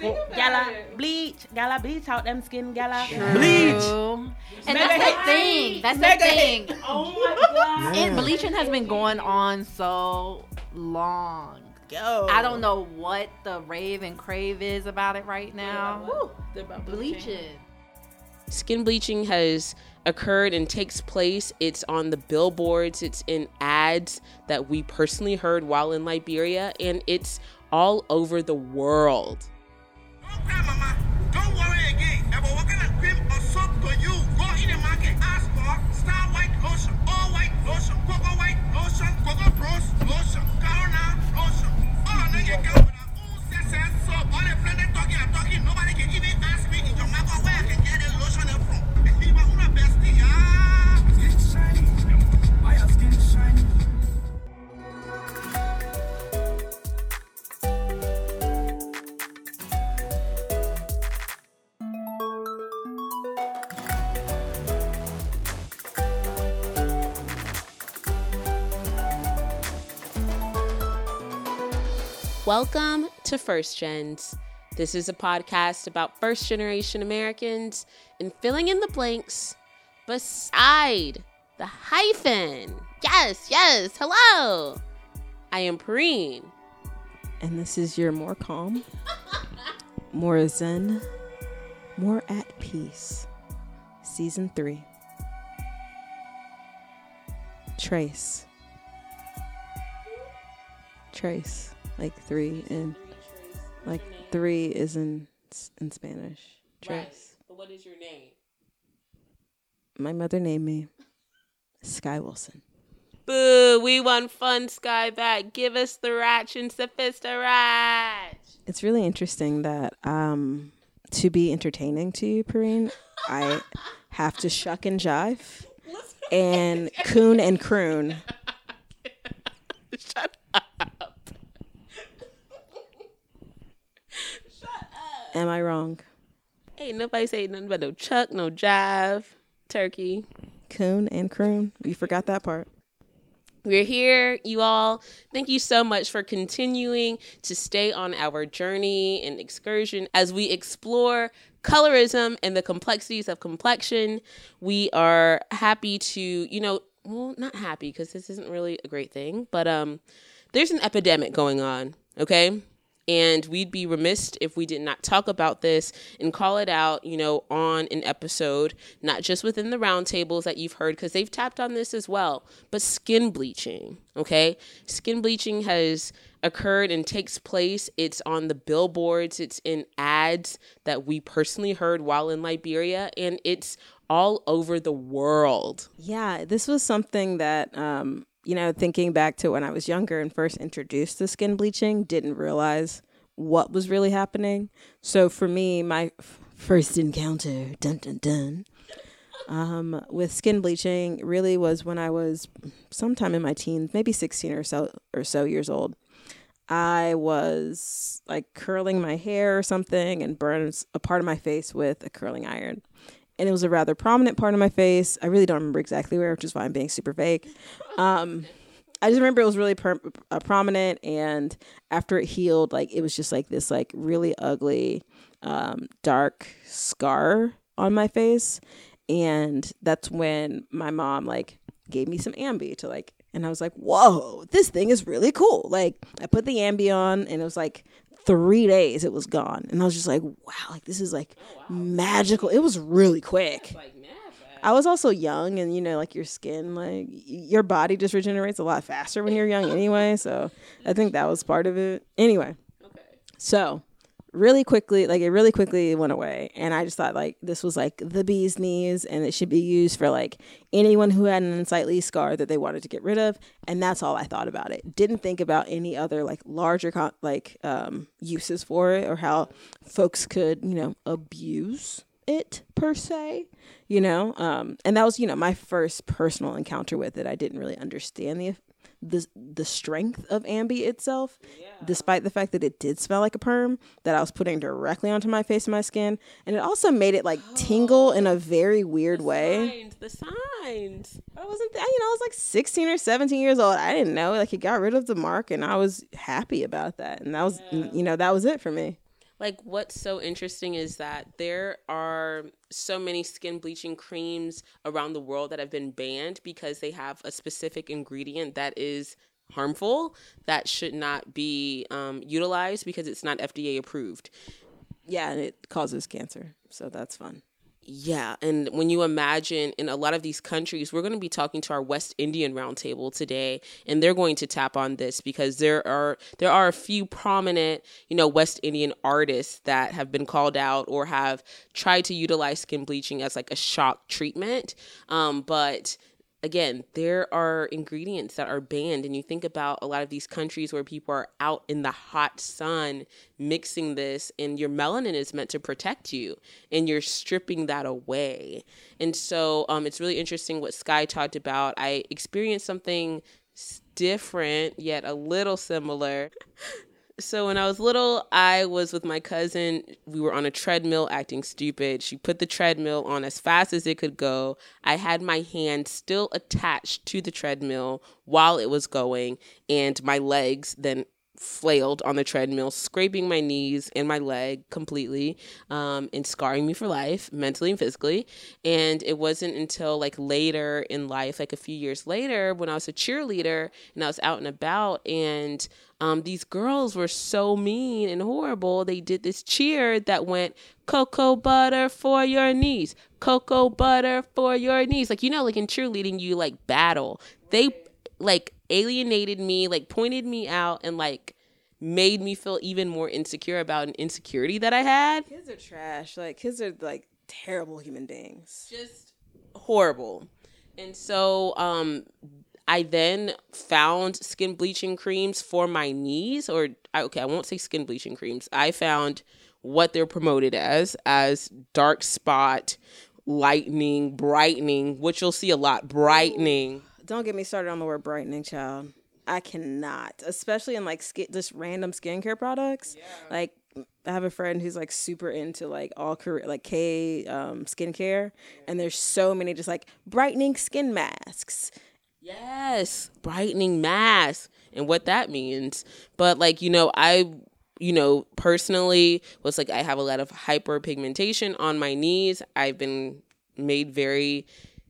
Gala bleach out them skin, gala. Bleach. And that's the thing. That's the thing. Oh my god. And bleaching has been going on so long. Yo. I don't know what the rave and crave is about it right now. About Bleaching. Skin bleaching has occurred and takes place. It's on the billboards. It's in ads that we personally heard while in Liberia, and it's all over the world. Don't worry again about what kind of cream or soap to use. Go in the market, ask for Star White lotion, All White lotion, Cocoa White lotion, Cocoa Bros lotion, Corona lotion. Oh, no, you come with a says soap. All the friends talking. Nobody can even ask me in your market where I can get the lotion from. If I want a bestie, skin shiny. Why your skin shiny? Welcome to First Gens. This is a podcast about first generation Americans and filling in the blanks beside the hyphen. Yes, hello. I am Perrine. And this is your more calm, more zen, more at peace. Season 3. Trace. Like 3 and like 3 is in Spanish. Trace. Right. But what is your name? My mother named me Sky Wilson. Boo, we want fun Sky back. Give us the ratch and sophista ratch. It's really interesting that to be entertaining to you, Perrine, I have to shuck and jive and coon and croon. Shut up. Am I wrong? Ain't nobody say nothing but no chuck, no jive, turkey. Coon and croon. You forgot that part. We're here, you all. Thank you so much for continuing to stay on our journey and excursion as we explore colorism and the complexities of complexion. We are happy to, not happy because this isn't really a great thing, but there's an epidemic going on, okay? And we'd be remiss if we did not talk about this and call it out, on an episode, not just within the roundtables that you've heard, because they've tapped on this as well, but skin bleaching, okay? Skin bleaching has occurred and takes place. It's on the billboards. It's in ads that we personally heard while in Liberia, and it's all over the world. Yeah, this was something that... thinking back to when I was younger and first introduced to skin bleaching, didn't realize what was really happening. So for me, my first encounter, with skin bleaching really was when I was sometime in my teens, maybe 16 or so years old. I was like curling my hair or something and burned a part of my face with a curling iron. And it was a rather prominent part of my face. I really don't remember exactly where, which is why I'm being super vague. I just remember it was really prominent. And after it healed, it was just this really ugly, dark scar on my face. And that's when my mom gave me some Ambi to and I was like, whoa, this thing is really cool. I put the Ambi on and it was 3 days it was gone. And I was just like, wow, this is magical. It was really quick. I was also young and, your skin, your body just regenerates a lot faster when you're young anyway. So I think that was part of it. Anyway. Okay. So really quickly, it really quickly went away. And I just thought this was the bee's knees and it should be used for anyone who had an unsightly scar that they wanted to get rid of. And that's all I thought about it. Didn't think about any other larger uses for it or how folks could, abuse it per se, and that was, my first personal encounter with it. I didn't really understand the strength of Ambi itself, despite the fact that it did smell like a perm that I was putting directly onto my face and my skin. And it also made it tingle in a very weird way. The signs. I wasn't, I was 16 or 17 years old. I didn't know, it got rid of the mark and I was happy about that. And that was, that was it for me. Like, what's so interesting is that there are so many skin bleaching creams around the world that have been banned because they have a specific ingredient that is harmful, that should not be utilized because it's not FDA approved. Yeah, and it causes cancer, so that's fun. Yeah, and when you imagine in a lot of these countries, we're going to be talking to our West Indian roundtable today, and they're going to tap on this because there are a few prominent, West Indian artists that have been called out or have tried to utilize skin bleaching as like a shock treatment. But again, there are ingredients that are banned, and you think about a lot of these countries where people are out in the hot sun mixing this, and your melanin is meant to protect you, and you're stripping that away. And so it's really interesting what Sky talked about. I experienced something different, yet a little similar. So when I was little, I was with my cousin. We were on a treadmill acting stupid. She put the treadmill on as fast as it could go. I had my hand still attached to the treadmill while it was going, and my legs then flailed on the treadmill, scraping my knees and my leg completely, and scarring me for life, mentally and physically. And it wasn't until like later in life, like a few years later, when I was a cheerleader and I was out and about, and these girls were so mean and horrible. They did this cheer that went, cocoa butter for your knees, cocoa butter for your knees. Like, like in cheerleading, you like battle. They like alienated me, like pointed me out, and like made me feel even more insecure about an insecurity that I had. Kids are trash. Like, kids are like terrible human beings. Just horrible. And so I then found skin bleaching creams for my knees, I won't say skin bleaching creams. I found what they're promoted as dark spot, lightening, brightening, which you'll see a lot, brightening. Don't get me started on the word brightening, child. I cannot, especially in like just random skincare products. Yeah. Like, I have a friend who's like super into like all career, like skincare, and there's so many just like brightening skin masks. Yes, brightening mask and what that means. But like, I personally was like, I have a lot of hyperpigmentation on my knees. I've been made very,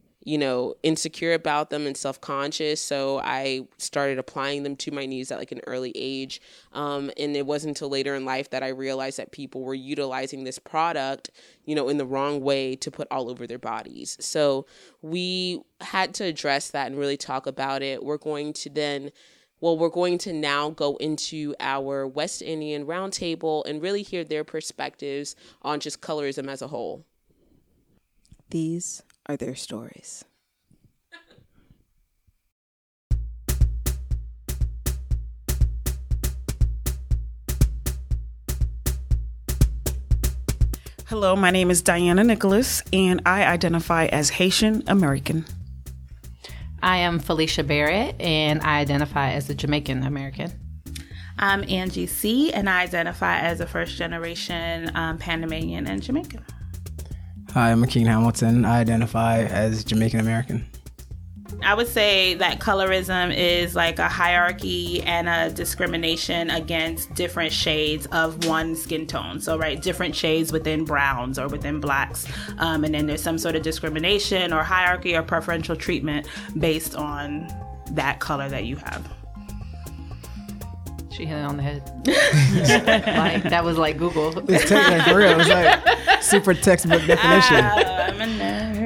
insecure about them and self-conscious. So I started applying them to my knees at like an early age. And it wasn't until later in life that I realized that people were utilizing this product, in the wrong way to put all over their bodies. So we had to address that and really talk about it. We're going to now go into our West Indian roundtable and really hear their perspectives on just colorism as a whole. These are their stories. Hello, my name is Diana Nicholas, and I identify as Haitian American. I am Felicia Barrett, and I identify as a Jamaican American. I'm Angie C., and I identify as a first-generation Panamanian and Jamaican. Hi, I'm Akeem Hamilton. I identify as Jamaican American. I would say that colorism is like a hierarchy and a discrimination against different shades of one skin tone. So, different shades within browns or within blacks. And then there's some sort of discrimination or hierarchy or preferential treatment based on that color that you have. She hit it on the head. That was like Google. It's for real. It's like super textbook definition. I'm a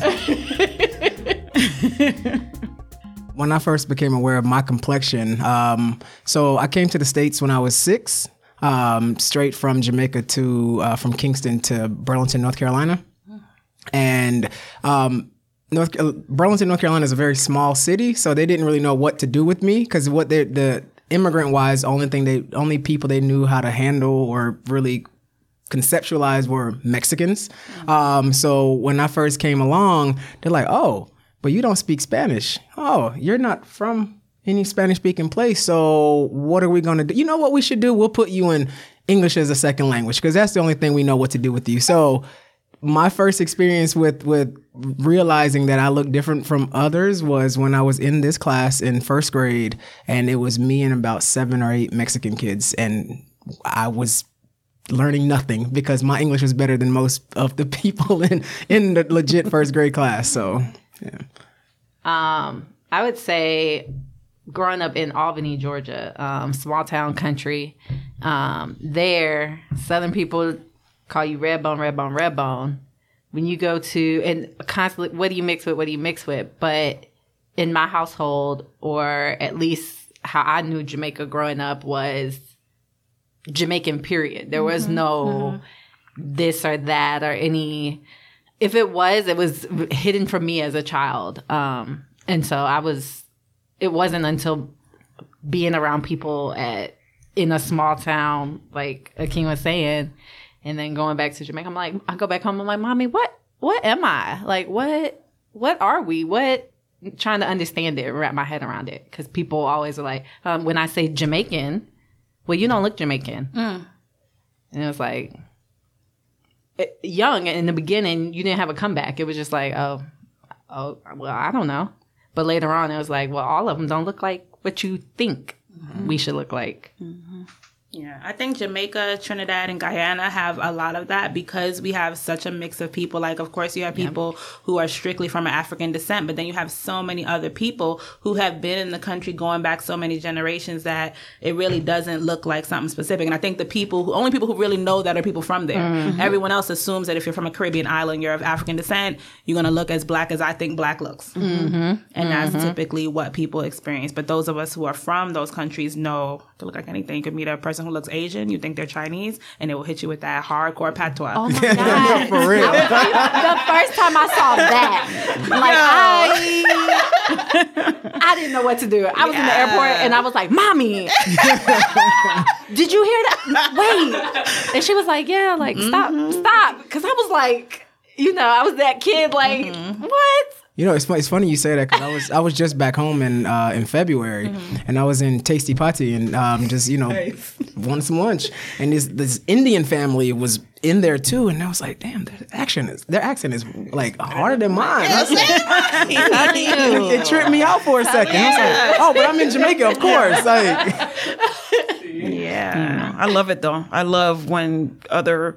nurse. When I first became aware of my complexion, so I came to the States when I was 6, straight from Jamaica from Kingston to Burlington, North Carolina. And Burlington, North Carolina is a very small city, so they didn't really know what to do with me because the immigrant-wise, only people they knew how to handle or really conceptualize were Mexicans. So when I first came along, they're like, oh, but you don't speak Spanish. Oh, you're not from any Spanish-speaking place. So what are we going to do? You know what we should do? We'll put you in English as a second language because that's the only thing we know what to do with you. So my first experience with realizing that I look different from others was when I was in this class in first grade, and it was me and about 7 or 8 Mexican kids, and I was learning nothing because my English was better than most of the people in the legit first grade class. So, yeah. I would say growing up in Albany, Georgia, small town country, there, Southern people call you red bone, red bone, red bone. When you go to, and constantly, what do you mix with? What do you mix with? But in my household, or at least how I knew Jamaica growing up, was Jamaican, period. There was no this or that or any. If it was hidden from me as a child. And so it wasn't until being around people in a small town, like Akeem was saying, and then going back to Jamaica, I go back home, I'm like, Mommy, what am I? Like, what are we? Trying to understand it, wrap my head around it. Because people always are like, when I say Jamaican, well, you don't look Jamaican. And it was like, young in the beginning, you didn't have a comeback. It was just like, oh, well, I don't know. But later on, it was like, well, all of them don't look like what you think we should look like. Yeah, I think Jamaica, Trinidad, and Guyana have a lot of that because we have such a mix of people. Like, of course, you have people who are strictly from African descent, but then you have so many other people who have been in the country going back so many generations that it really doesn't look like something specific. And I think only people who really know that are people from there. Everyone else assumes that if you're from a Caribbean island, you're of African descent, you're going to look as black as I think black looks. And that's typically what people experience. But those of us who are from those countries know to look like anything. You could meet a person who looks Asian, you think they're Chinese, and it will hit you with that hardcore patois. Oh my God. For real. The first time I saw that, I didn't know what to do. I was in the airport and I was like, Mommy, did you hear that? Wait. And she was like, yeah, like, stop. Because I was like, I was that kid, like, what? It's funny you say that because I was just back home in February and I was in Tasty Pati and just wanted some lunch, and this Indian family was in there too, and I was like, damn, their accent is like harder than mine. It tripped me out for a second. I was like, oh, but I'm in Jamaica, of course. Like, yeah, I love it though. I love when other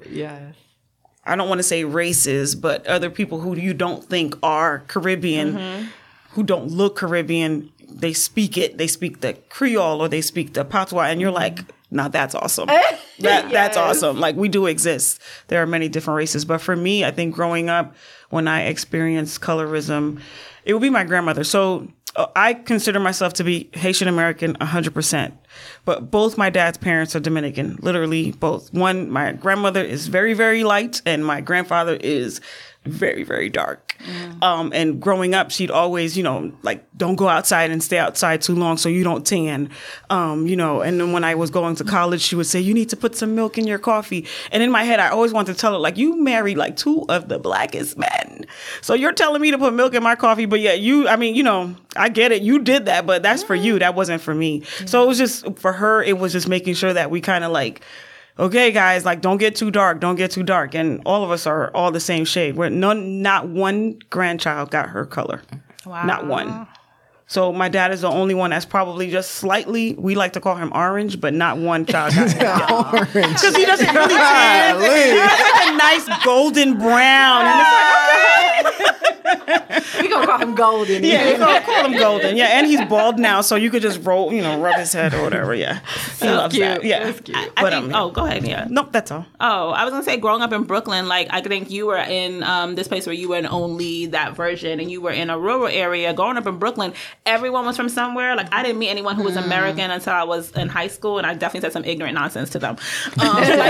I don't want to say races, but other people who you don't think are Caribbean, who don't look Caribbean, they speak it. They speak the Creole or they speak the patois, and you're like, now that's awesome. That's awesome. Like, we do exist. There are many different races. But for me, I think growing up, when I experienced colorism, it would be my grandmother. So I consider myself to be Haitian American 100%. But both my dad's parents are Dominican, literally both. One, my grandmother is very, very light, and my grandfather is very, very dark. And growing up, she'd always, like, don't go outside and stay outside too long so you don't tan. And then when I was going to college, she would say, you need to put some milk in your coffee. And in my head, I always wanted to tell her, like, you married like two of the blackest men. So you're telling me to put milk in my coffee, but yeah, I get it. You did that, but that's for you. That wasn't for me. So it was just, for her, it was just making sure that we kind of like, okay, guys, like, don't get too dark. Don't get too dark. And all of us are all the same shade. Not one grandchild got her color. Wow. Not one. So my dad is the only one that's probably just slightly, we like to call him orange, but not one child got orange. Because he doesn't really tan. He has like a nice golden brown. And it's like, okay. We're going to call him golden. Yeah, we're going to call him golden. Yeah, and he's bald now, so you could just rub his head or whatever. Yeah. He loves cute. that. Yeah. That's cute. Go ahead, yeah. Nope, that's all. Oh, I was going to say, growing up in Brooklyn, like, I think you were in this place where you were in only that version, and you were in a rural area. Growing up in Brooklyn, everyone was from somewhere. Like, I didn't meet anyone who was American until I was in high school, and I definitely said some ignorant nonsense to them. To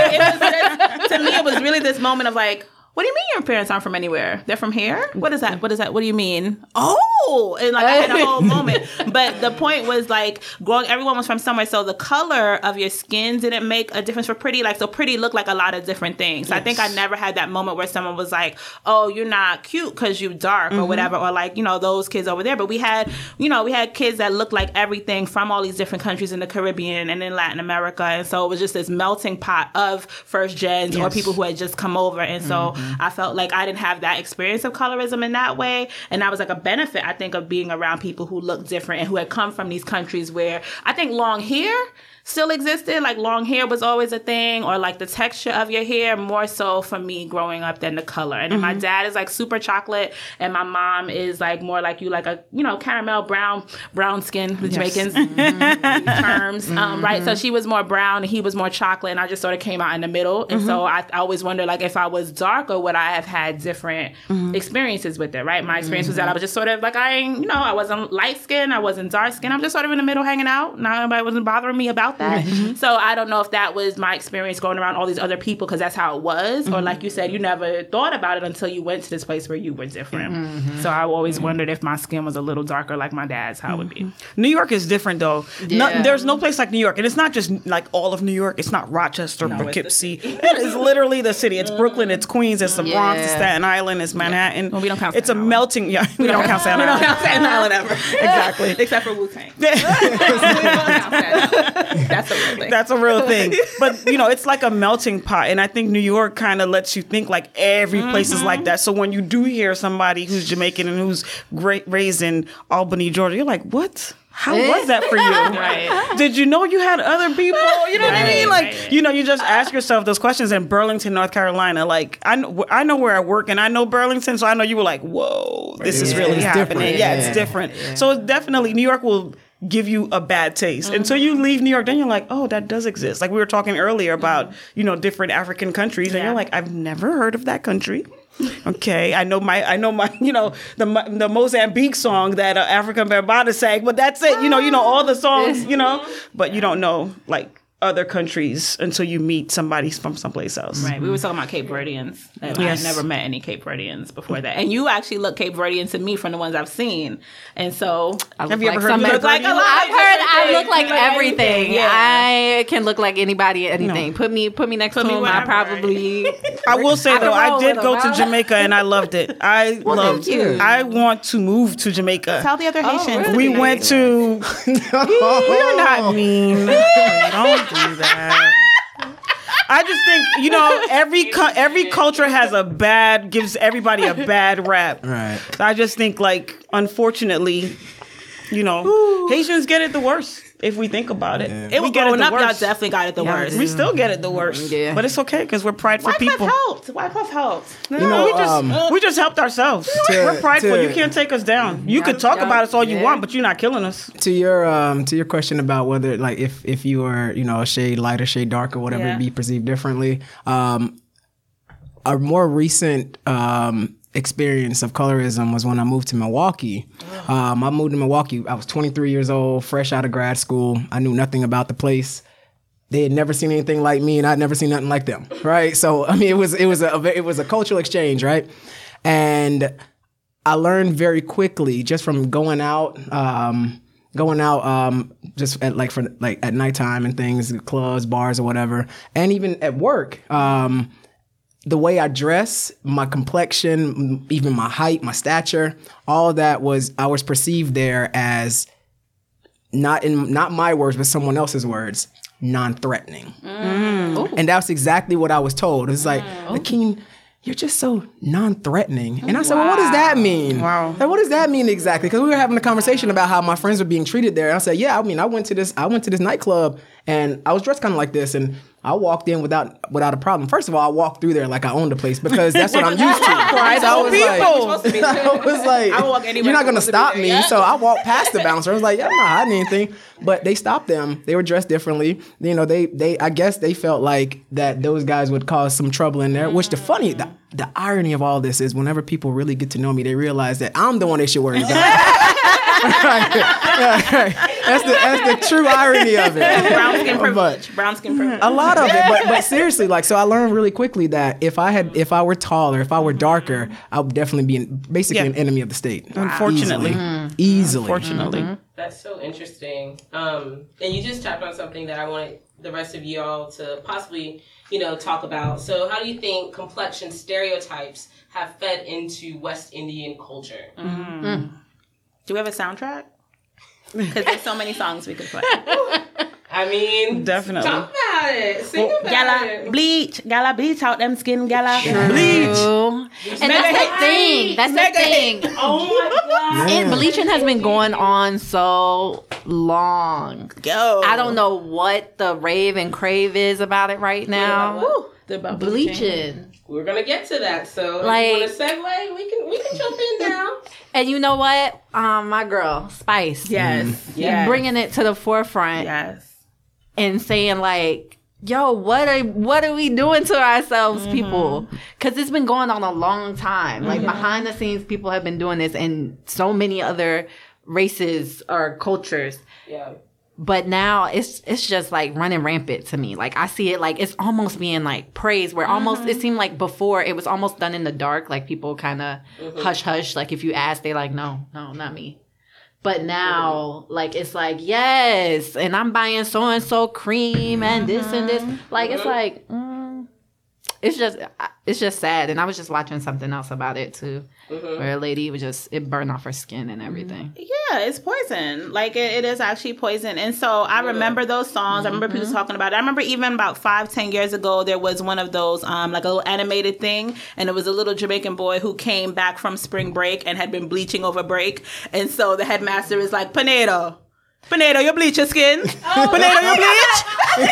me, it was really this moment of like, what do you mean your parents aren't from anywhere? They're from here? What is that? What do you mean? Oh! And like, I had a whole moment. But the point was like, everyone was from somewhere, so the color of your skin didn't make a difference for pretty. Like, so pretty looked like a lot of different things. Yes. I think I never had that moment where someone was like, oh, you're not cute because you're dark or whatever, or like, those kids over there. But we had kids that looked like everything from all these different countries in the Caribbean and in Latin America. And so it was just this melting pot of first gens or people who had just come over. And so I felt like I didn't have that experience of colorism in that way. And that was like a benefit, I think, of being around people who looked different and who had come from these countries where I think long hair still existed. Like long hair was always a thing, or like the texture of your hair, more so for me growing up than the color. And then my dad is like super chocolate, and my mom is like more like you, like a, you know, caramel brown skin, the Jamaicans terms, right? So she was more brown and he was more chocolate, and I just sort of came out in the middle. And so I always wonder, like, if I was darker, would I have had different experiences with it, right? My experience was that I was just sort of like, I wasn't light skinned, I wasn't dark skinned, I'm just sort of in the middle hanging out. Now nobody wasn't bothering me about that. So I don't know if that was my experience going around all these other people because that's how it was, or like you said, you never thought about it until you went to this place where you were different. So I always wondered if my skin was a little darker like my dad's, how it would be. New York is different though. There's no place like New York, and it's not just like all of New York. It's not Rochester, Poughkeepsie. It is literally the city. It's Brooklyn, it's Queens, it's the Bronx, it's Staten Island, it's Manhattan. Well, we don't count it's Staten a melting. Yeah, we don't count Staten Island. We don't count Staten Island ever. Exactly. Except for Wu-Tang. That's a real thing. That's a real thing. But, you know, it's like a melting pot. And I think New York kind of lets you think like every place is like that. So when you do hear somebody who's Jamaican and who's raised in Albany, Georgia, you're like, what? How was that for you? Right. Did you know you had other people? You know what I mean? Like, you know, you just ask yourself those questions. In Burlington, North Carolina, like, I know where I work and I know Burlington, so I know you were like, whoa, this is really happening. Yeah, it's different. So it's definitely, New York will give you a bad taste. Until you leave New York, then you're like, oh, that does exist. Like we were talking earlier about, you know, different African countries, and you're like, I've never heard of that country. Okay, I know my, you know, the Mozambique song that Africa Bambaataa sang, but that's it. You know all the songs, you know, but you don't know like other countries until you meet somebody from someplace else. Right. We were talking about Cape Verdeans. I had never met any Cape Verdeans before that. And you actually look Cape Verdean to me from the ones I've seen. And so have you ever heard me look like a lot? I've heard I look like everything. Yeah. I can look like anybody, anything. No. Put me next to him. I probably. I will say though, I did go to Jamaica and I loved it. I loved it. I want to move to Jamaica. Tell the other Haitians. Really? We went to. You're not mean. Don't do that. I just think, you know, every culture has gives everybody a bad rap. Right. I just think, like, unfortunately, you know, Haitians get it the worst. If we think about it, it was growing up. Y'all definitely got it the worst. We still get it the worst, but it's okay because we're prideful people. White Puff helped. You know, we just helped ourselves. We're prideful. You can't take us down. You could talk about us all you want, but you're not killing us. To your question about whether, like, if you were, you know, a shade lighter, shade darker, whatever, it'd be perceived differently. A more recent experience of colorism was when I moved to Milwaukee. I moved to Milwaukee. I was 23 years old, fresh out of grad school. I knew nothing about the place. They had never seen anything like me, and I'd never seen nothing like them. Right. So I mean, it was a cultural exchange, right? And I learned very quickly just from going out just at nighttime and things, clubs, bars, or whatever, and even at work. The way I dress, my complexion, even my height, my stature, all of that I was perceived there as not my words, but someone else's words, non-threatening. And that's exactly what I was told. It's like, Akeem, you're just so non-threatening. And I said, well, what does that mean? Wow. Like, what does that mean exactly? Because we were having a conversation about how my friends were being treated there. And I said, yeah, I mean, I went to this nightclub and I was dressed kind of like this, and I walked in without a problem. First of all, I walked through there like I owned the place because that's what I'm used to. I was like, you're not going to stop me. So I walked past the bouncer. I was like, yeah, I'm not hiding anything. But they stopped them. They were dressed differently. You know, I guess they felt like that those guys would cause some trouble in there, which the irony of all this is whenever people really get to know me, they realize that I'm the one they should worry about. Right. That's the true irony of it. Brown skin privilege. A lot of it, but seriously, like, so I learned really quickly that if I were taller, if I were darker, I would definitely be basically an enemy of the state. Unfortunately, easily. Unfortunately, that's so interesting. And you just tapped on something that I wanted the rest of you all to possibly, you know, talk about. So, how do you think complexion stereotypes have fed into West Indian culture? Do we have a soundtrack? Because there's so many songs we could play. I mean, definitely. Talk about about it. Sing about Gala it. bleach out them skin, gala Bleach. And that's the thing. That's the thing. Oh my God. And bleaching has been going on so long. Go. I don't know what the rave and crave is about it right now. What? About Bleaching. We're gonna get to that. So Like- if you want to segue, we can jump in now. And you know what? My girl, Spice. Yes. Yes. Bringing it to the forefront Yes. and saying like, yo, what are we doing to ourselves, people? Because it's been going on a long time. Like behind the scenes, people have been doing this in so many other races or cultures. Yeah. But now it's just like running rampant to me. Like I see it like it's almost being like praised where almost it seemed like before it was almost done in the dark. Like people kind of hush. Like if you ask, they like, no, not me. But now like it's like, yes. And I'm buying so-and-so cream and this and this. Like it's like, it's just sad. And I was just watching something else about it too. Where a lady was it burned off her skin and everything. Yeah, it's poison. Like it is actually poison. And so I remember those songs. I remember people talking about it. I remember even about 5-10 years ago, there was one of those like a little animated thing, and it was a little Jamaican boy who came back from spring break and had been bleaching over break. And so the headmaster is like, Pinedo, you bleach your skin. Pinedo, you bleach.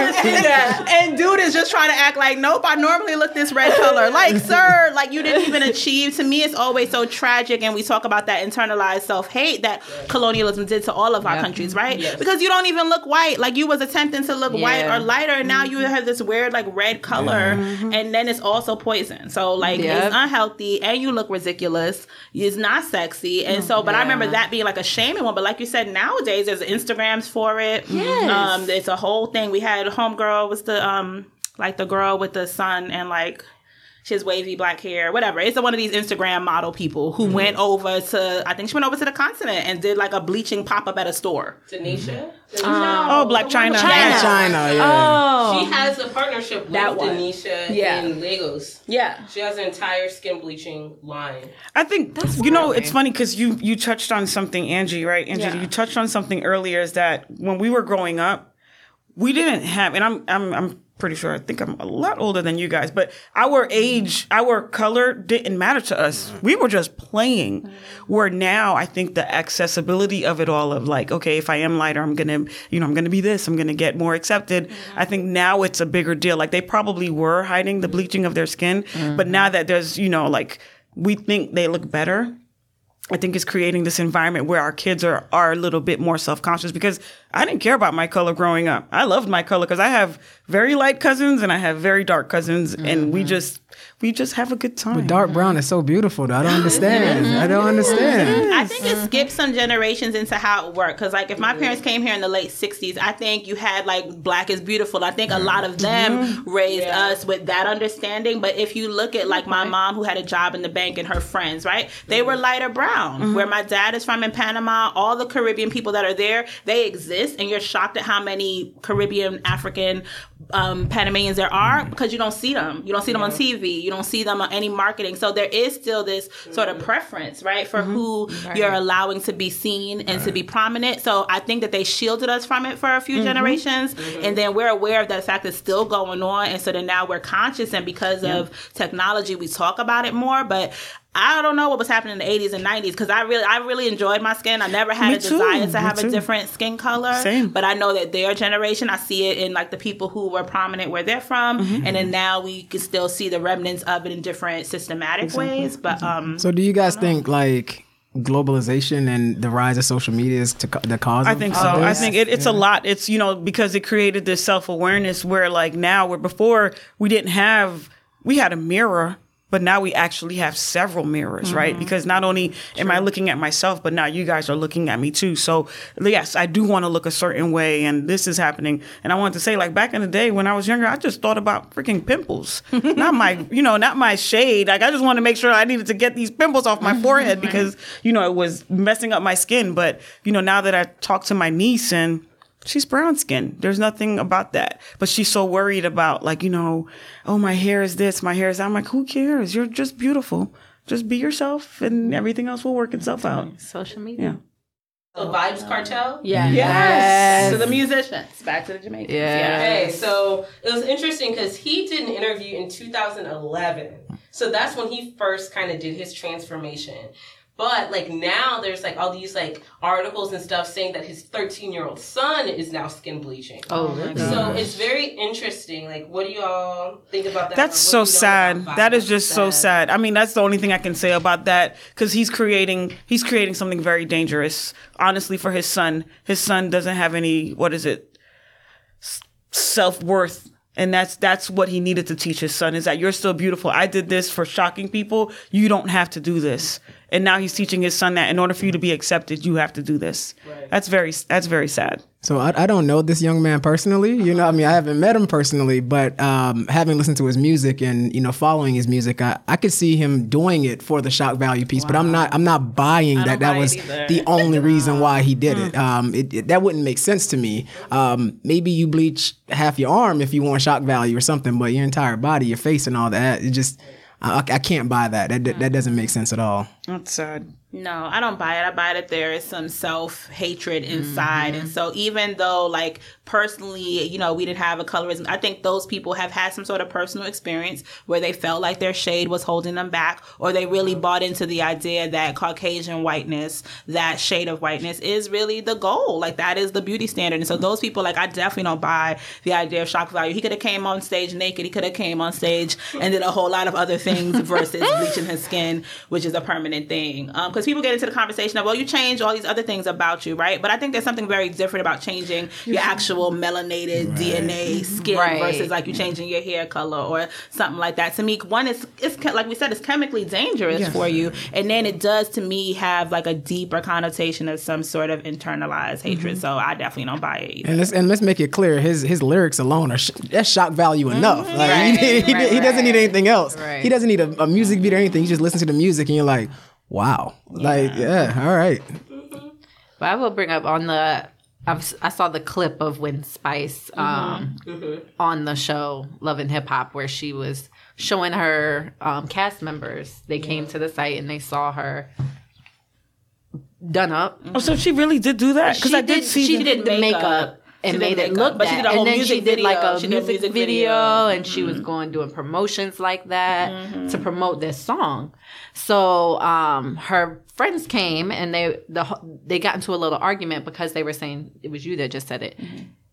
And dude is just trying to act like, nope, I normally look this red color. Like, sir, like you didn't even achieve. To me, it's always so tragic. And we talk about that internalized self-hate that colonialism did to all of our countries, right? Yes. Because you don't even look white. Like you was attempting to look white or lighter. And now you have this weird like red color. And then it's also poison. So like it's unhealthy and you look ridiculous. It's not sexy. And so, but I remember that being like a shaming one. But like you said, nowadays there's Instagrams for it. Yes. It's a whole thing. We had homegirl was the like the girl with the son and like she has wavy black hair, whatever. It's one of these Instagram model people who went over to, I think she went over to the continent and did like a bleaching pop-up at a store. Denisha? Black China. China, yeah. She has a partnership with That one. Denisha Yeah. in Lagos. Yeah. She has an entire skin bleaching line. I think, it's funny because you touched on something, Angie, right? Angie, Yeah. you touched on something earlier is that when we were growing up, we didn't have, and I'm pretty sure, I think I'm a lot older than you guys, but our age, our color didn't matter to us. We were just playing. Where now I think the accessibility of it all of like, okay, if I am lighter, I'm going to be this, I'm going to get more accepted. I think now it's a bigger deal. Like they probably were hiding the bleaching of their skin, but now that there's, like we think they look better, I think it's creating this environment where our kids are a little bit more self-conscious because I didn't care about my color growing up. I loved my color because I have very light cousins and I have very dark cousins and we just have a good time. But dark brown is so beautiful, though. I don't understand. I think it skips some generations into how it worked. Because, like, if my parents came here in the late 60s, I think you had, like, Black is Beautiful. I think a lot of them raised us with that understanding. But if you look at, like, my mom who had a job in the bank and her friends, right? They were lighter brown. Where my dad is from in Panama, all the Caribbean people that are there, they exist. And you're shocked at how many Caribbean, African, Panamanians there are because you don't see them. You don't see them on TV. You don't see them on any marketing. So there is still this sort of preference, right, for who you're allowing to be seen and to be prominent. So I think that they shielded us from it for a few generations. And then we're aware of that fact it's still going on. And so then now we're conscious. And because of technology, we talk about it more. But I don't know what was happening in the 80s and 90s because I really enjoyed my skin. I never had a desire to have a different skin color. Same. But I know that their generation, I see it in like the people who were prominent where they're from. And then now we can still see the remnants of it in different systematic ways. But So do you guys think like globalization and the rise of social media is the cause? I think so. I think it's a lot. It's, because it created this self-awareness where like now where before we had a mirror. But now we actually have several mirrors, right? Because not only am I looking at myself, but now you guys are looking at me too. So yes, I do want to look a certain way and this is happening. And I wanted to say like back in the day when I was younger, I just thought about freaking pimples, not my shade. Like I just wanted to make sure I needed to get these pimples off my forehead because, it was messing up my skin. But, now that I talk to my niece and she's brown skinned. There's nothing about that. But she's so worried about like, oh, my hair is this, my hair is that. I'm like, who cares? You're just beautiful. Just be yourself and everything else will work itself out. Social media. The Vibes Cartel? Yes. To the musicians. Back to the Jamaicans. Yeah. Okay, so it was interesting because he did an interview in 2011. So that's when he first kind of did his transformation. But like now there's like all these like articles and stuff saying that his 13-year-old son is now skin bleaching. Oh, really? So it's very interesting. Like, what do y'all think about that? That's so sad. That is just so sad. I mean, that's the only thing I can say about that, because he's creating something very dangerous, honestly, for his son. His son doesn't have any, self-worth. And that's what he needed to teach his son, is that you're still beautiful. I did this for shocking people. You don't have to do this. And now he's teaching his son that in order for you to be accepted, you have to do this. Right. That's very sad. So I don't know this young man personally. You know, I mean, I haven't met him personally, but having listened to his music and, you know, following his music, I could see him doing it for the shock value piece. Wow. But I'm not buying that was the only reason why he did it. That wouldn't make sense to me. Maybe you bleach half your arm if you want shock value or something, but your entire body, your face and all that, it just, I can't buy that. That doesn't make sense at all. That's sad. No, I don't buy it. I buy that there is some self-hatred inside. And so even though, like, personally, you know, we didn't have a colorism, I think those people have had some sort of personal experience where they felt like their shade was holding them back, or they really bought into the idea that Caucasian whiteness, that shade of whiteness, is really the goal. Like, that is the beauty standard. And so those people, like, I definitely don't buy the idea of shock value. He could have came on stage naked. He could have came on stage and did a whole lot of other things versus bleaching his skin, which is a permanent thing. Because people get into the conversation of, well, you change all these other things about you, right? But I think there's something very different about changing your actual melanated DNA skin versus like you changing your hair color or something like that. To me, one is like we said, it's chemically dangerous for you, and then it does to me have like a deeper connotation of some sort of internalized hatred. So I definitely don't buy it either. And let's make it clear, his lyrics alone are that's shock value enough. Like, he doesn't need anything else. Right. He doesn't need a music beat or anything. You just listen to the music and you're like, wow. Like, all right. But I will bring up on the, I saw the clip of when Spice on the show Love and Hip Hop, where she was showing her cast members. They came to the site and they saw her done up. Oh, so she really did do that? Because I did see she did the makeup. And made it look but she did a whole and then music she did like a video. music video, and she was doing promotions like that to promote this song. So her friends came and they got into a little argument because they were saying, it was you that just said it.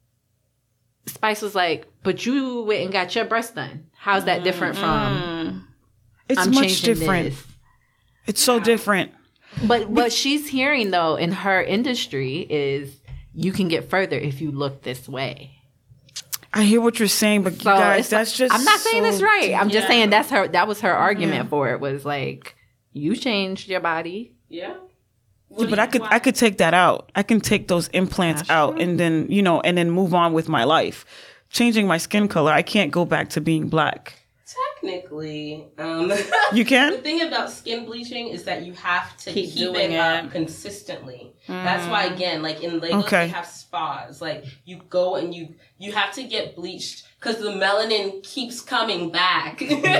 Spice was like, but you went and got your breasts done. How's that different from it's much different. This? It's so different. But what she's hearing though in her industry is, you can get further if you look this way. I hear what you're saying, but you guys, that's just I'm not saying it's right. I'm just saying that was her argument for it, was like, you changed your body. Yeah. But I could take that out. I can take those implants out and then, you know, and then move on with my life. Changing my skin color, I can't go back to being black. Technically, you can. The thing about skin bleaching is that you have to keep it up consistently. That's why, again, like in Lagos, they have spas. Like you go and you have to get bleached because the melanin keeps coming back.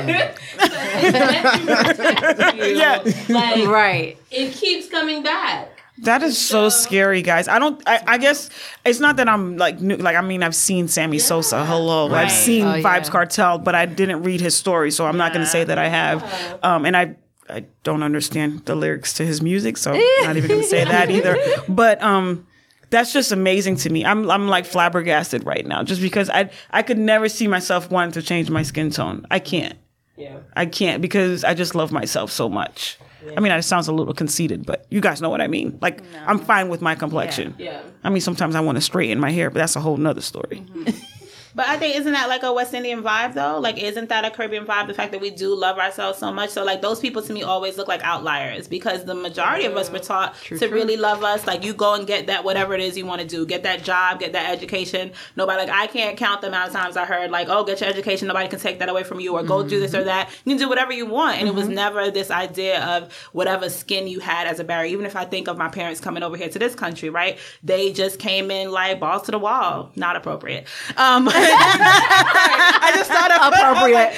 Right. It keeps coming back. That is so scary, guys. I guess it's not that I'm like new. Like, I mean, I've seen Sammy Sosa. Hello. Right. I've seen Vibes Cartel, but I didn't read his story, so I'm not going to say that I have. And I don't understand the lyrics to his music, so I'm not even going to say that either. But that's just amazing to me. I'm like flabbergasted right now, just because I could never see myself wanting to change my skin tone. I can't. Yeah. I can't, because I just love myself so much. Yeah. I mean, it sounds a little conceited, but you guys know what I mean. Like, I'm fine with my complexion. Yeah. I mean, sometimes I want to straighten my hair, but that's a whole nother story. But I think, isn't that like a West Indian vibe, though? Like, isn't that a Caribbean vibe? The fact that we do love ourselves so much. So, like, those people to me always look like outliers, because the majority of us were taught to really love us. Like, you go and get that, whatever it is you want to do. Get that job, get that education. Nobody, like, I can't count the amount of times I heard, like, oh, get your education. Nobody can take that away from you, or go do this or that. You can do whatever you want. And it was never this idea of whatever skin you had as a barrier. Even if I think of my parents coming over here to this country, right? They just came in like balls to the wall. Not appropriate. I just thought of appropriate.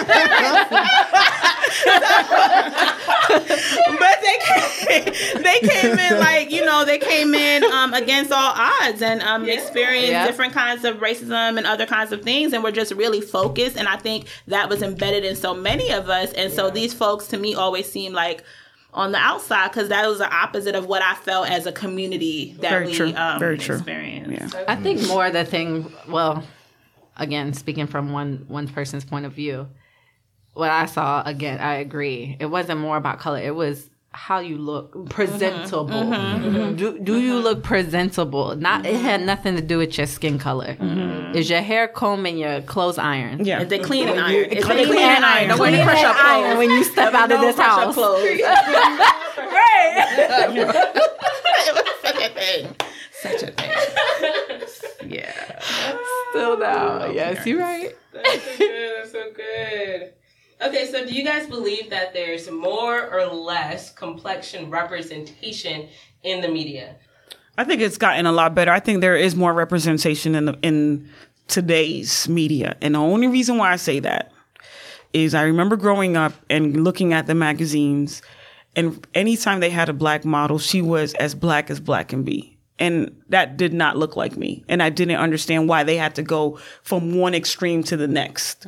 But they came in like, you know, they came in against all odds and experienced different kinds of racism and other kinds of things, and were just really focused. And I think that was embedded in so many of us. And so these folks, to me, always seem like on the outside, because that was the opposite of what I felt as a community that Very we true. Very true. experienced. Yeah. I think more the thing, well, again, speaking from one person's point of view, what I saw, again, I agree. It wasn't more about color. It was how you look presentable. Do you look presentable? Not it had nothing to do with your skin color. Is your hair combed and your clothes ironed? Is they clean and iron? Is Clean they clean and iron? Don't Clean want to pressure up and iron clothes. when you step out of this house. Such a thing. Yeah. Still now. Yes, you're right. That's so good. Okay, so do you guys believe that there's more or less complexion representation in the media? I think it's gotten a lot better. I think there is more representation in today's media. And the only reason why I say that is I remember growing up and looking at the magazines, and anytime they had a black model, she was as black can be. And that did not look like me. And I didn't understand why they had to go from one extreme to the next.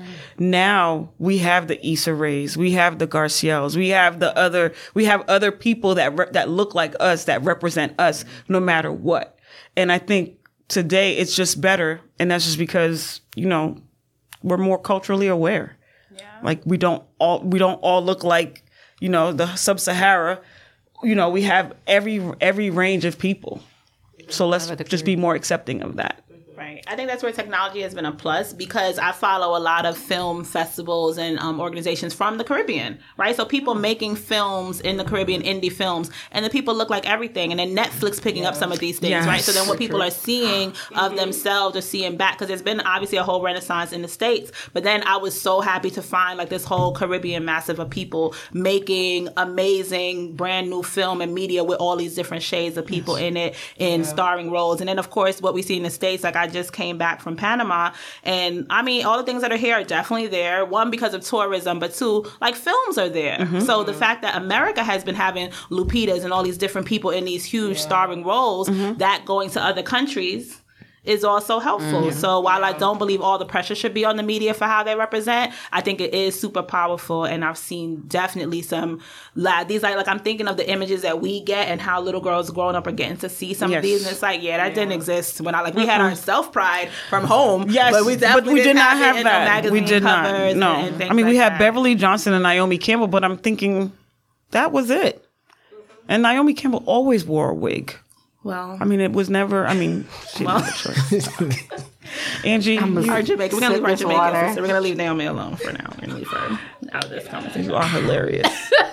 Now we have the Issa Raes, we have the Garciels, we have other people that look like us, that represent us no matter what. And I think today it's just better. And that's just because, you know, we're more culturally aware. Yeah. Like we don't all look like, you know, the Sub-Sahara. You know, we have every range of people. So let's just be more accepting of that. Right. I think that's where technology has been a plus, because I follow a lot of film festivals and organizations from the Caribbean, right? So people making films in the Caribbean, indie films, and the people look like everything. And then Netflix picking up some of these things, right? So then what people are seeing of themselves or seeing back, because there's been obviously a whole renaissance in the States, but then I was so happy to find like this whole Caribbean massive of people making amazing brand new film and media with all these different shades of people in it, in starring roles. And then of course what we see in the States, like I just came back from Panama, and I mean all the things that are here are definitely there. One, because of tourism, but two, like films are there. So the fact that America has been having Lupitas and all these different people in these huge starring roles, that going to other countries is also helpful. So while I don't believe all the pressure should be on the media for how they represent, I think it is super powerful. And I've seen definitely some these like I'm thinking of the images that we get and how little girls growing up are getting to see some of these, and it's like, that didn't exist when we had our self pride from home. But we did not have that. We did not. No, I mean, we had Beverly Johnson and Naomi Campbell, but I'm thinking that was it. And Naomi Campbell always wore a wig. Well, I mean, it was never. I mean, she didn't have a choice. Angie, our Jamaican. We're gonna leave our Jamaican. So we're gonna leave Naomi alone for now. We're gonna leave her out of this conversation. You are hilarious.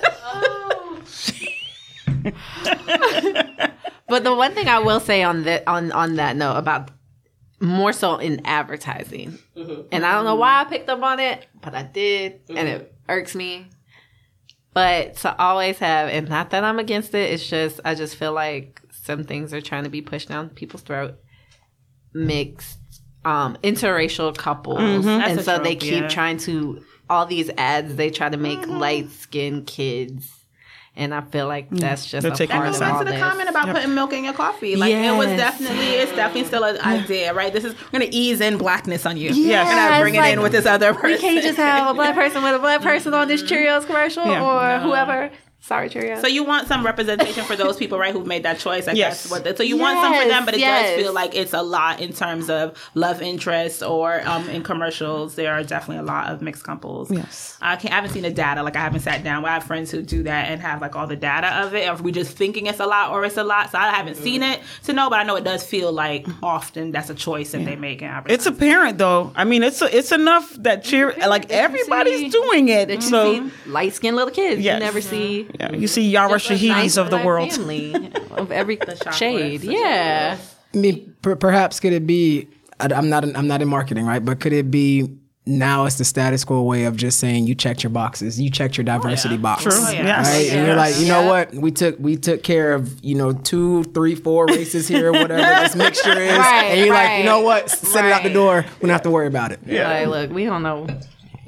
But the one thing I will say on that note about more so in advertising, and I don't know why I picked up on it, but I did, and it irks me. But to always have, and not that I'm against it, it's just I just feel like some things are trying to be pushed down people's throat. Mixed, interracial couples, and so they keep trying to all these ads. They try to make light-skinned kids. And I feel like that's just a part of all this. The comment about putting milk in your coffee. Like it's definitely still an idea, right? We're going to ease in blackness on you. Yes. We're not bringing it in with this other person. We can't just have a black person with a black person on this Cheerios commercial or whoever. Sorry, Cheerios. So you want some representation for those people, right, who've made that choice? I guess. So you want some for them, but it does feel like it's a lot in terms of love interest or in commercials. There are definitely a lot of mixed couples. Yes. I haven't seen the data. Like I haven't sat down. I have friends who do that and have like all the data of it. Or if we just thinking it's a lot or it's a lot. So I haven't seen it to know, but I know it does feel like often that's a choice that they make. It's apparent though. I mean, it's enough that everybody's doing it. That you see light-skinned little kids. You never see. Yeah, you see Yara Shahidis of the world. Of every shade. Yeah. I mean, perhaps could it be, I'm not in marketing, right? But could it be now it's the status quo way of just saying you checked your boxes, you checked your diversity box. True. Right? And you're like, you know what? We took care of, 2, 3, 4 races here, whatever this mixture is. And you're like, you know what? Send it out the door. We don't have to worry about it. Like, look, we don't know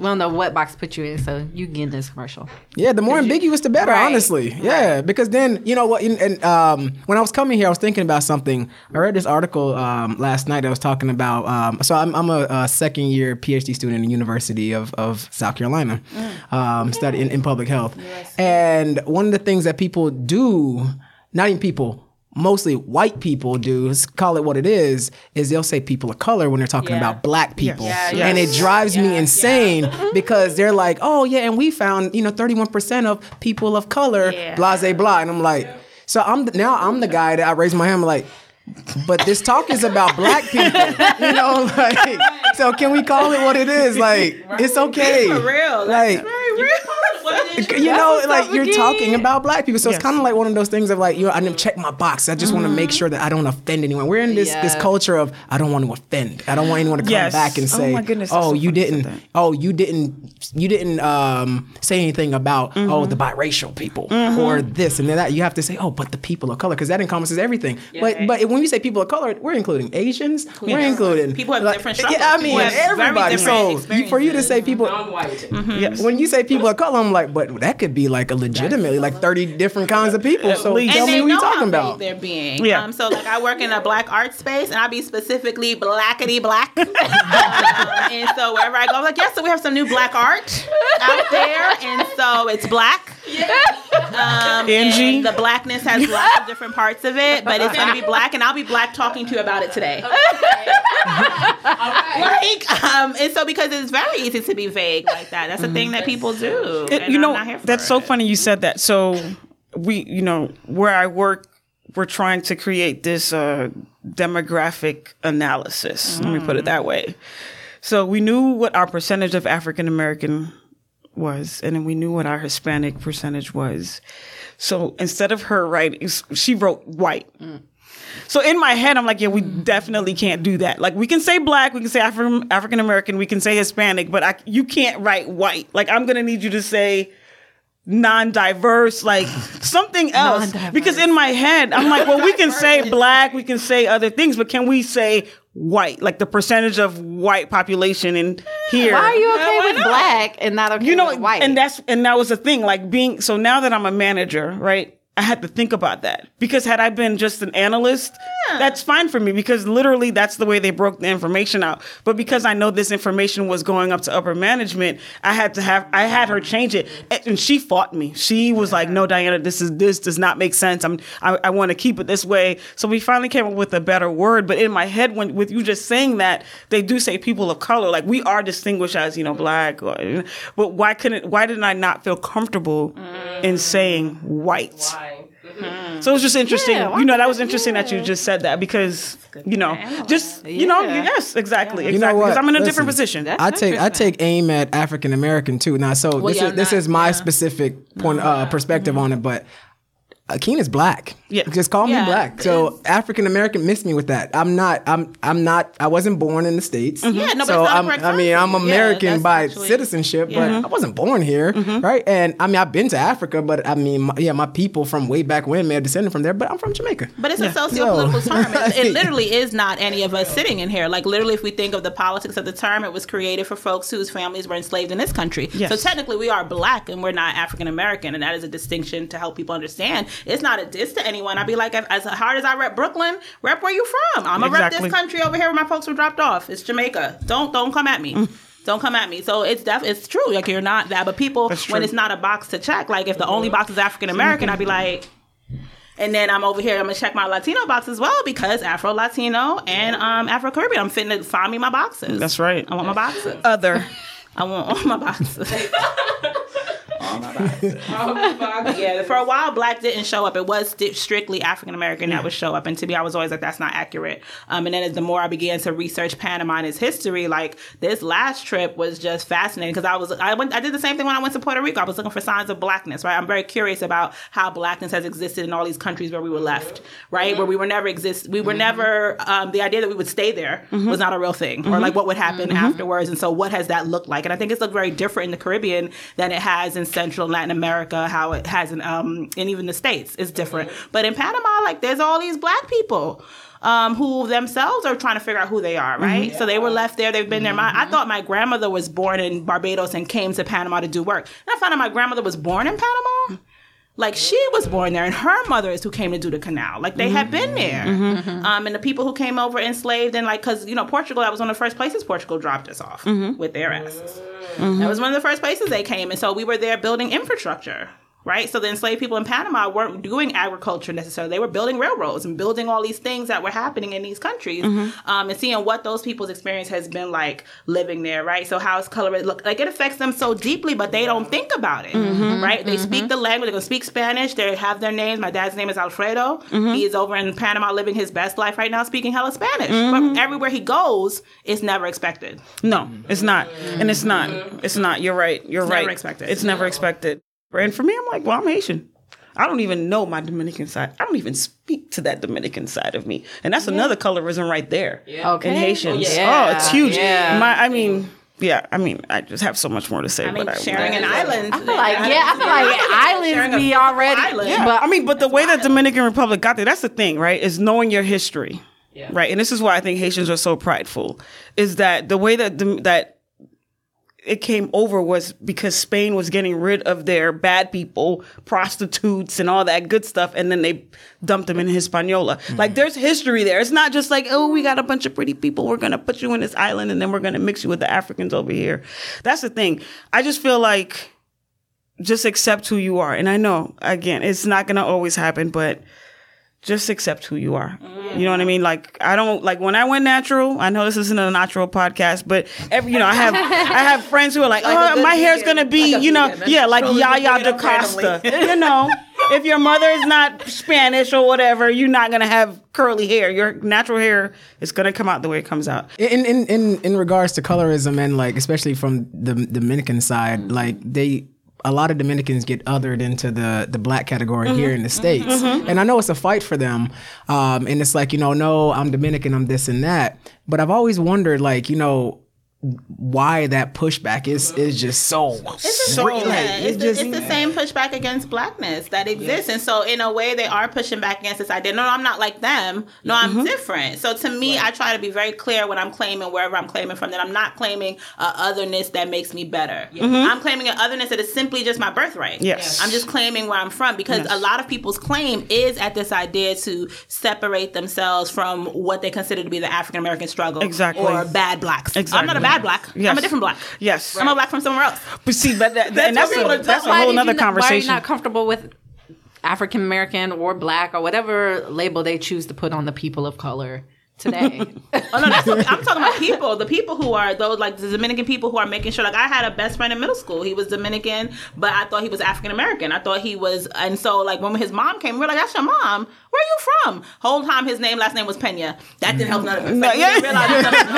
We don't know what box to put you in, so you can get in this commercial. Yeah, the more ambiguous, the better, honestly. Yeah, because then, you know what, and when I was coming here, I was thinking about something. I read this article last night that was talking about, so I'm a second year PhD student in the University of South Carolina, studying in public health. And one of the things that people do, not even people, mostly white people do, is call it what it is they'll say people of color when they're talking about black people. And it drives me insane because they're like, oh yeah, and we found, 31% of people of color, blah, blah, blah. And I'm like, so I'm the guy that I raise my hand, I'm like, but this talk is about black people, so can we call it what it is? Like, it's okay. For real. That's very real. You're talking about black people. So it's kind of like one of those things of like, I didn't check my box. I just want to make sure that I don't offend anyone. We're in this culture of, I don't want to offend. I don't want anyone to come back and say, my goodness, you didn't say anything about, the biracial people or this and that. You have to say, but the people of color, because that encompasses everything. But when you say people of color, we're including Asians. We're including people have different struggles. Yeah, I mean, everybody. So for you to say people, when you say people of color, I'm like, but that could be like a legitimately like 30 different kinds of people. So tell me who you're talking about. They're being. So like I work in a black art space, and I be specifically blackity black. And so wherever I go, I'm like, so we have some new black art out there, and so it's black. And the blackness has lots of different parts of it, but it's gonna be black, and I'll be black talking to you about it today. And so because it's very easy to be vague like that. That's a thing that people do. That's so funny you said that. So we, where I work, we're trying to create this demographic analysis. Let me put it that way. So we knew what our percentage of African American was, and then we knew what our Hispanic percentage was. So instead of her writing, she wrote white. So in my head, I'm like, we definitely can't do that. Like, we can say black, we can say African American, we can say Hispanic, but you can't write white. Like, I'm going to need you to say non-diverse, like something else. Because in my head, I'm like, well, we can say black, we can say other things, but can we say white? Like the percentage of white population in here. Why are you okay with black and not okay with white? And that was the thing, like so now that I'm a manager, right? I had to think about that, because had I been just an analyst, that's fine for me, because literally that's the way they broke the information out. But because I know this information was going up to upper management, I had her change it, and she fought me. She was like, "No, Diana, this does not make sense. I want to keep it this way." So we finally came up with a better word. But in my head, with you just saying that, they do say people of color, like we are distinguished as black. But why didn't I not feel comfortable in saying white? So it was just interesting. That was interesting that you just said that, because yes, exactly. Because I'm in a different position. I take aim at African American too. Now, so this is my specific point perspective on it, but Akeem is black. Yeah. Just call me black. So African American missed me with that. I wasn't born in the States. Mm-hmm. Yeah, no, so but I'm American by citizenship, but I wasn't born here, right? And I've been to Africa, but my people from way back when may have descended from there, but I'm from Jamaica. But it's a socio-political term. It literally is not any of us sitting in here. Like literally, if we think of the politics of the term, it was created for folks whose families were enslaved in this country. Yes. So technically we are black and we're not African American, and that is a distinction to help people understand. It's not a diss to anyone. I'd be like, as hard as I rep Brooklyn, rep where you from. I'm gonna rep this country over here where my folks were dropped off. It's Jamaica. Don't come at me. Don't come at me. So it's true. Like, you're not that. But people, when it's not a box to check, like if the only box is African American, I'd be like, and then I'm over here, I'm gonna check my Latino box as well, because Afro Latino and Afro Caribbean. I'm fitting to find me my boxes. That's right. I want my boxes. Other. I want all my boxes. Yeah, for a while, black didn't show up. It was strictly African American that would show up, and to me, I was always like, that's not accurate. And then as the more I began to research Panama and its history, like this last trip was just fascinating, because I did the same thing when I went to Puerto Rico. I was looking for signs of blackness, right? I'm very curious about how blackness has existed in all these countries where we were left, right? Where we were never the idea that we would stay there was not a real thing, or like what would happen afterwards. And so what has that looked like? And I think it's looked very different in the Caribbean than it has in Central and Latin America, how it has in even the States is different. But in Panama, like, there's all these black people. who themselves are trying to figure out who they are, right? So they were left there. They've been there. I thought my grandmother was born in Barbados and came to Panama to do work. And I found out my grandmother was born in Panama. Like, she was born there, and her mother is who came to do the canal. Like, they had been there. And the people who came over enslaved, and, like, because, Portugal, that was one of the first places Portugal dropped us off with their asses. That was one of the first places they came. And so we were there building infrastructure. Right? So the enslaved people in Panama weren't doing agriculture necessarily. They were building railroads and building all these things that were happening in these countries, and seeing what those people's experience has been like living there, right? So how is color look like? It affects them so deeply, but they don't think about it, right? They speak the language. They're going to speak Spanish. They have their names. My dad's name is Alfredo. He is over in Panama living his best life right now, speaking hella Spanish. But everywhere he goes, it's never expected. No, it's not. And it's not. It's not. You're right. You're right. Never expected. It's never expected. And for me, I'm like, well, I'm Haitian. I don't even know my Dominican side. I don't even speak to that Dominican side of me. And that's another colorism right there. Okay. In Haitians. Oh, it's huge. I just have so much more to say. Sharing an island. I feel like islands be already. Yeah. But the way that Dominican Republic got there, that's the thing, right? Is knowing your history. Yeah. Right. And this is why I think Haitians are so prideful. Is that the way that it came over was because Spain was getting rid of their bad people, prostitutes, and all that good stuff, and then they dumped them in Hispaniola. Like, there's history there. It's not just like, oh, we got a bunch of pretty people, we're going to put you in this island, and then we're going to mix you with the Africans over here. That's the thing. I just feel like just accept who you are. And I know, again, it's not going to always happen, but just accept who you are. You know what I mean? Like, I don't, like, when I went natural, I know this isn't a natural podcast, but I have friends who are like, oh, my hair's going to be, like Yaya DaCosta. If your mother is not Spanish or whatever, you're not going to have curly hair. Your natural hair is going to come out the way it comes out. In regards to colorism, and like, especially from the Dominican side, like, a lot of Dominicans get othered into the black category here in the States. And I know it's a fight for them. And it's like, no, I'm Dominican, I'm this and that. But I've always wondered, like, why that pushback is just so it's the same pushback against blackness that exists. And so in a way they are pushing back against this idea. No, I'm not like them. No, I'm different. So to me, I try to be very clear when I'm claiming wherever I'm claiming from, that I'm not claiming a otherness that makes me better. I'm claiming an otherness that is simply just my birthright. I'm just claiming where I'm from, because a lot of people's claim is at this idea to separate themselves from what they consider to be the African American struggle, or bad blacks. I'm not a bad black. I'm a different black. I'm a black from somewhere else. But see, that's a whole other conversation. Why are you not comfortable with African American or black or whatever label they choose to put on the people of color today? I'm talking about people. The people who are those, like, the Dominican people who are making sure. Like, I had a best friend in middle school. He was Dominican, but I thought he was African American. I thought he was, and so like when his mom came, we were like, "That's your mom. Where are you from?" Whole time his last name was Pena. That didn't help none of us. Like, we didn't realize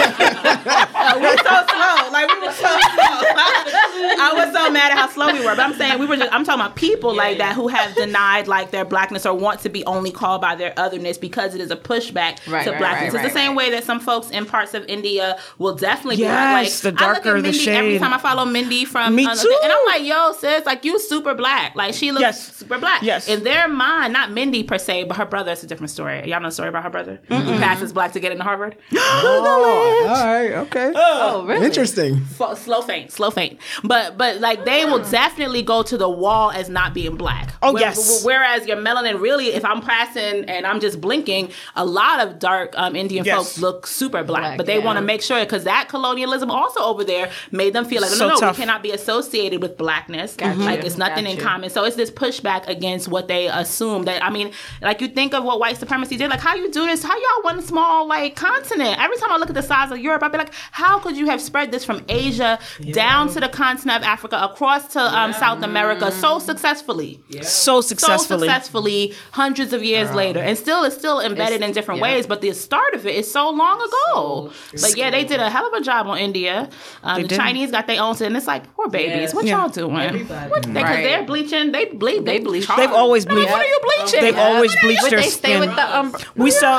we were so slow. Like, we were so slow. I was so mad at how slow we were. But I'm saying I'm talking about people that who have denied like their blackness or want to be only called by their otherness because it is a pushback to blackness. It's the same way that some folks in parts of India will definitely be like, the darker the shade. Every time I follow Mindy from Me too. and I'm like, yo, sis, like, you super black. Like, she looks super black. In their mind, not Mindy per se, but her brother is a different story. Y'all know the story about her brother? Who passes black to get into Harvard? All right, okay. Oh, really? Interesting. Slow faint. But like, they will definitely go to the wall as not being black. Whereas your melanin, really, if I'm passing and I'm just blinking, a lot of dark Indian folks look super black. But they want to make sure, because that colonialism also over there made them feel like, no, we cannot be associated with blackness. Like, it's nothing in common. So it's this pushback against what they assume that, I mean, like, you think of what white supremacy did, like, how you do this, how y'all one small, like, continent. Every time I look at the size of Europe, I'd be like, how could you have spread this from Asia down to the continent of Africa, across to South America so successfully? So successfully, hundreds of years later. And it's still embedded in different ways, but the start of it is so long ago. But yeah, they did a hell of a job on India. The Chinese got their own, and it's like, poor babies. What y'all doing? Because they're bleaching. They bleach. They've always bleached. What are you bleaching? They've always bleached their skin. With the, we sell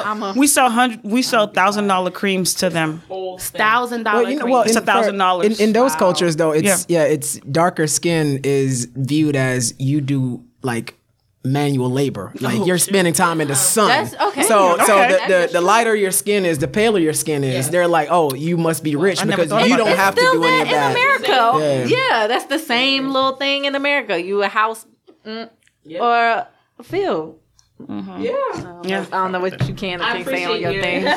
$1,000 creams to them. $1,000. It's $1,000 in those cultures, though. It's darker skin is viewed as you do like manual labor. Like you're spending time in the sun. That's okay. So Okay. the lighter your skin is, the paler your skin is. They're like, oh, you must be rich because you don't have to Still do any of that that. in America. Yeah. Yeah, that's the same little thing in America. You a house or a field. Yeah. I don't know what you can or can't say on your appreciate thing. you.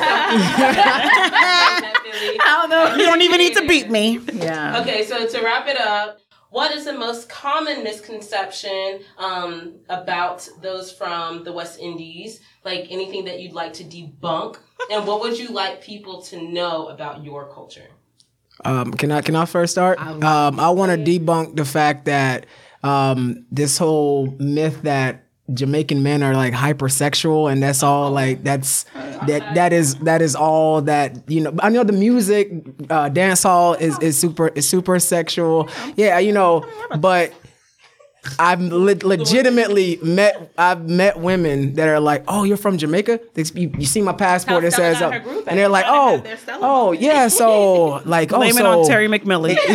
I don't know. You don't even need to beat me. Yeah. Okay, so to wrap it up, what is the most common misconception about those from the West Indies? Like anything that you'd like to debunk? And what would you like people to know about your culture? Can I first start? I want to debunk the fact that this whole myth that Jamaican men are like hypersexual and that's all like that is all that, you know. I know the music dance hall is super sexual. Yeah, you know, but I've legitimately met women that are like, oh, you're from Jamaica? You see my passport, it says, and they're like, oh, yeah, so like, Blame it on Terry McMillan. But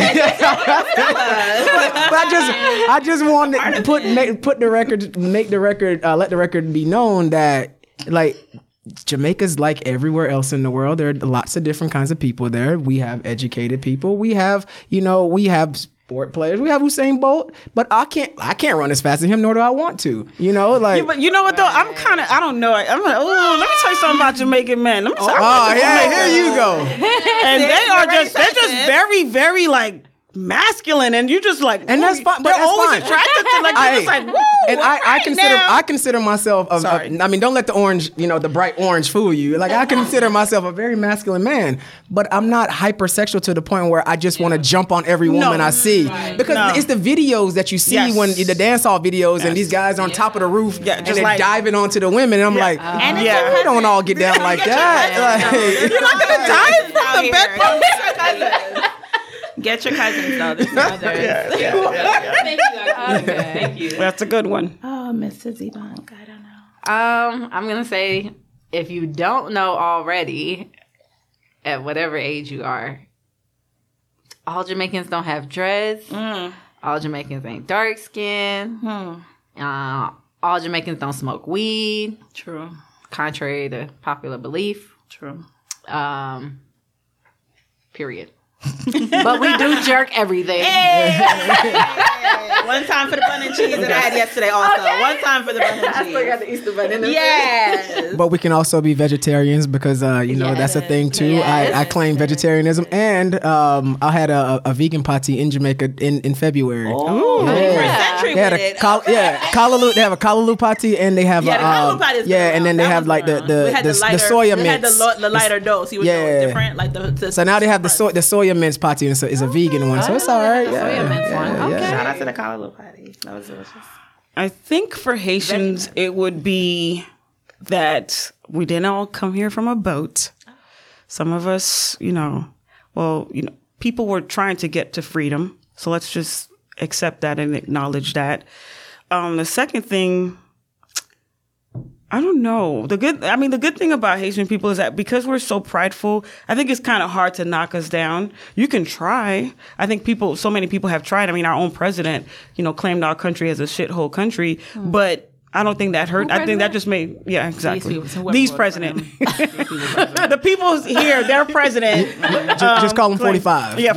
I just wanted to let the record be known that like Jamaica's like everywhere else in the world. There are lots of different kinds of people there. We have educated people. We have sport players. We have Usain Bolt, but I can't run as fast as him, nor do I want to. You know, like. Yeah, but you know what though? I don't know. I'm like, oh, let me tell you something about Jamaican men. Let me tell you Here you go. And they're just very, very like masculine, and you just like, And that's fine. But they're that's always fine. attracted to like, you're just like, woo. And I consider myself I mean, don't let the orange, the bright orange fool you. Like I consider myself a very masculine man, but I'm not hypersexual to the point where I just want to jump on every woman I see. Because it's the videos that you see when the dance hall videos and these guys on top of the roof and they're like, diving onto the women, and I'm like, we don't all get down like that. You're not gonna dive from the bedpost. Get your cousins though. There's others. Thank you, actually. Thank you. That's a good one. Oh, Mr. Zebunk, I don't know. I'm gonna say, if you don't know already, at whatever age you are, all Jamaicans don't have dreads. All Jamaicans ain't dark skinned. All Jamaicans don't smoke weed. True. Contrary to popular belief. True. Period. But we do jerk everything. One time for the bun and cheese that I had yesterday also. Okay. One time for the bun and cheese. I still got the Easter bunny in the Yes. But we can also be vegetarians because that's a thing too. Yes. I claim vegetarianism, and I had a vegan party in Jamaica in February. Ooh, They had a Kalaloo. They have a Kalaloo party, and they have the Kalaloo party is good. and then they That have was like fun. the We had soya We had mints. the lighter dose. He was different. Like the So now they have the soya mints party, and so it's a vegan one. So it's all right. soya mints one. Okay. Shout out to the Kalaloo party. That was delicious. I think for Haitians, it would be that we didn't all come here from a boat. Some of us, people were trying to get to freedom. So let's just accept that and acknowledge that. The second thing, I don't know. The good thing about Haitian people is that because we're so prideful, I think it's kind of hard to knock us down. You can try. I think so many people have tried. I mean, our own president, claimed our country as a shithole country, but I don't think that hurt. I think that just made, exactly. These president. The people here, their president. Just call them 45. Yeah,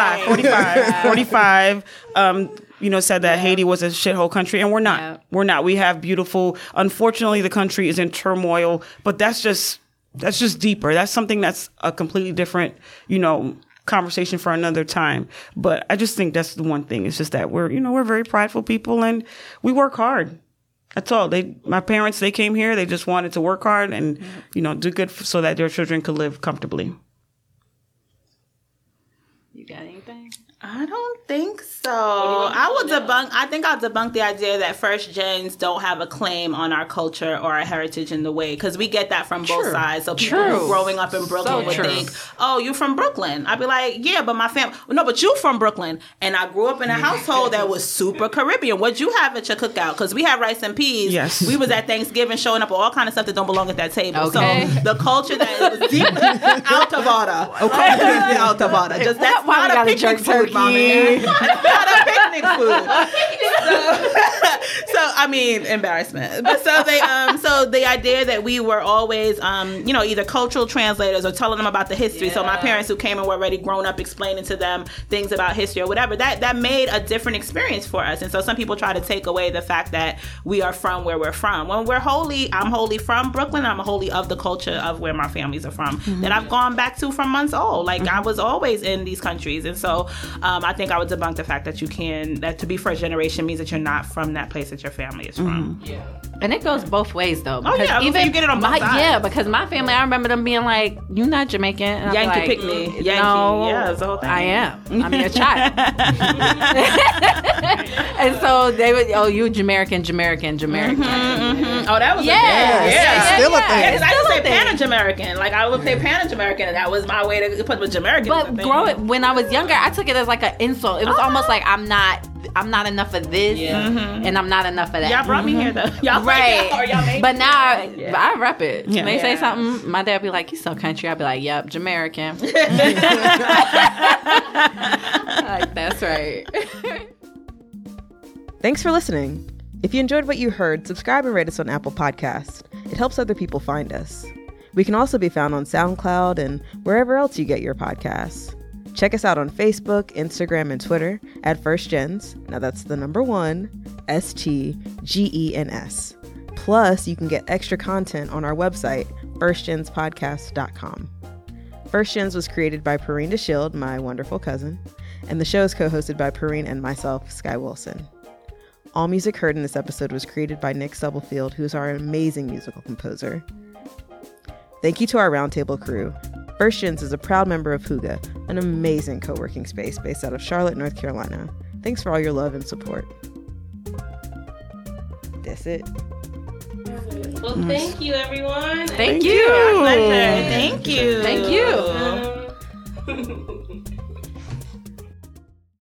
45. Said that Haiti was a shithole country, and we're not. Yeah. We're not. We have beautiful. Unfortunately, the country is in turmoil, but that's just deeper. That's something that's a completely different, conversation for another time. But I just think that's the one thing. It's just that we're very prideful people, and we work hard. That's all. My parents, they came here. They just wanted to work hard and, do good so that their children could live comfortably. You got anything? I don't think so. I think I'll debunk the idea that first gens don't have a claim on our culture or our heritage in the way, because we get that from both sides. So people who growing up in Brooklyn would think, oh, you from Brooklyn. I'd be like, yeah, but my family, no, but you from Brooklyn. And I grew up in a household that was super Caribbean. What'd you have at your cookout? Because we had rice and peas. Yes. We was at Thanksgiving showing up with all kind of stuff that don't belong at that table. Okay. So the culture that was deeply out of order. Completely out of order. Just that's Why not we a gotta picnic jerk food, Mama. turkey? That's not a picnic food. So I I mean, embarrassment. But so they, so the idea that we were always, either cultural translators or telling them about the history. So my parents who came and were already grown up explaining to them things about history or whatever, that made a different experience for us. And so some people try to take away the fact that we are from where we're from. When I'm wholly from Brooklyn. I'm wholly of the culture of where my families are from that I've gone back to from months old. Like I was always in these countries. And so I think I would debunk the fact that that to be first generation means that you're not from that place that your family is from. Yeah. And it goes both ways though. Oh yeah, even you get it on both sides. Yeah, because my family, I remember them being like, "You're not Jamaican." And Yankee like, pick me. Yankee. No, yeah, it's the whole thing. I am. I'm your child. And so they would, you Jamaican. Oh, that was still a thing. Yeah, because I used to say Pan-American. Like I would say Pan-American, and that was my way to put Jamaican. But when I was younger, I took it as like an insult. It was almost like I'm not enough of this, and I'm not enough of that. Y'all brought me here though. Y'all right. Y'all made but now I rep it. Yeah. When they say something, my dad be like, "You so country." I'd be like, "Yep, Jamaican." Like, that's right. Thanks for listening. If you enjoyed what you heard, subscribe and rate us on Apple Podcasts. It helps other people find us. We can also be found on SoundCloud and wherever else you get your podcasts. Check us out on Facebook, Instagram, and Twitter at First Gens. Now that's the number 1, STGENS. Plus, you can get extra content on our website, firstgenspodcast.com. First Gens was created by Perrine DeShield, my wonderful cousin, and the show is co-hosted by Perrine and myself, Sky Wilson. All music heard in this episode was created by Nick Stubblefield, who is our amazing musical composer. Thank you to our roundtable crew. First Gens is a proud member of Hygge, an amazing co-working space based out of Charlotte, North Carolina. Thanks for all your love and support. That's it. Well, thank you, everyone. Thank you. My pleasure. Thank you. Thank you.